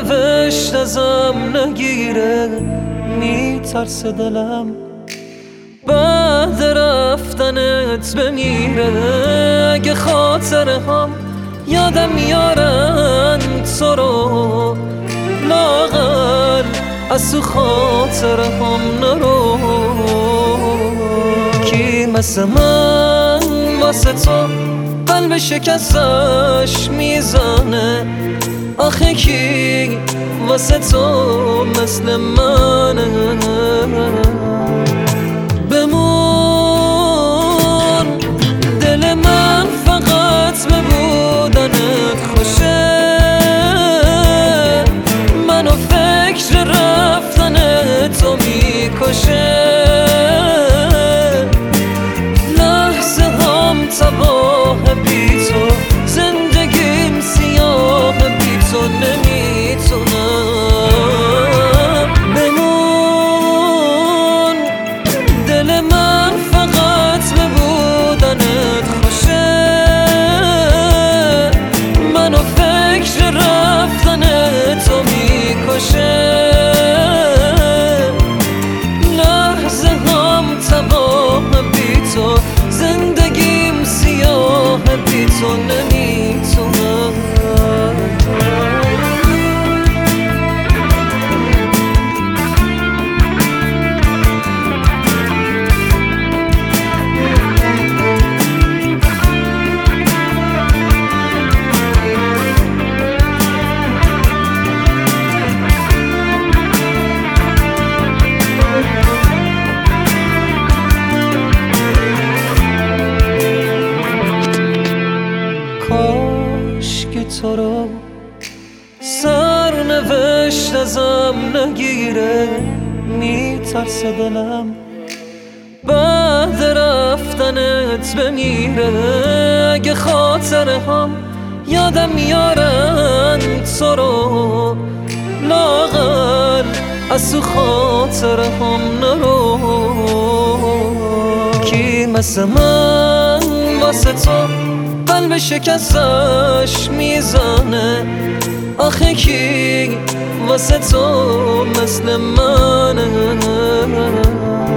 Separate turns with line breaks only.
سرنوشت ازم نگیره میترسه دلم بعد رفتنت بمیره. اگه خاطره هم یادم میارن تو رو لاغر از تو خاطره هم نرو. کی مثل من واسه تو قلب شکستش میزنه؟ آخه کی واسه تو مثل منه؟ بمون دل من فقط به بودنت خوشه، منو فکر رفتن تو میکشه. لحظه هم تباه بی تو، زندگیم سیاه بی تو نمیتونم. بمون دل من فقط به بودنت خوشه، منو فکر رفتن تو میکشه. لحظه هم تباه بی تو، زندگیم سیاه بی تو نمیتونم. کاش که تو رو سرنوشت ازم نگیره میترسه دلم بعد رفتنت بمیره. اگه خاطره هم یادم میارن تو رو لاغر از تو خاطره هم نرو. کی مثل من واسه تو قلب شکستش میزنه؟ آخه کی واسه تو مثل منه؟